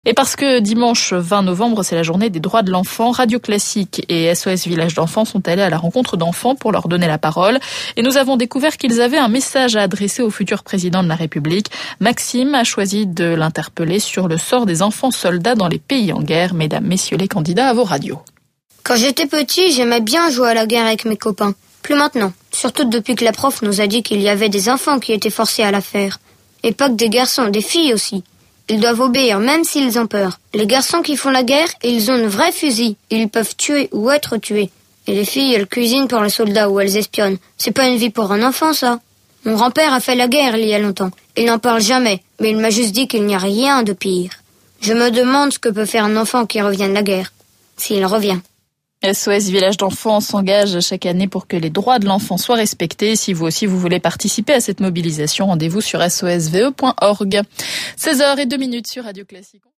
Et parce que dimanche 20 novembre, c'est la journée des droits de l'enfant, Radio Classique et SOS Village d'enfants sont allés à la rencontre d'enfants pour leur donner la parole. Et nous avons découvert qu'ils avaient un message à adresser au futur président de la République. Maxime a choisi de l'interpeller sur le sort des enfants soldats dans les pays en guerre. Mesdames, messieurs les candidats, à vos radios. Quand j'étais petit, j'aimais bien jouer à la guerre avec mes copains. Plus maintenant, surtout depuis que la prof nous a dit qu'il y avait des enfants qui étaient forcés à la faire. Et pas que des garçons, des filles aussi. Ils doivent obéir même s'ils ont peur. Les garçons qui font la guerre, ils ont de vrais fusils. Ils peuvent tuer ou être tués. Et les filles, elles cuisinent pour les soldats ou elles espionnent. C'est pas une vie pour un enfant, ça. Mon grand-père a fait la guerre il y a longtemps. Il n'en parle jamais, mais il m'a juste dit qu'il n'y a rien de pire. Je me demande ce que peut faire un enfant qui revient de la guerre. S'il revient. SOS Village d'enfants s'engage chaque année pour que les droits de l'enfant soient respectés. Si vous aussi vous voulez participer à cette mobilisation, rendez-vous sur sosve.org. 16h02 sur Radio Classique.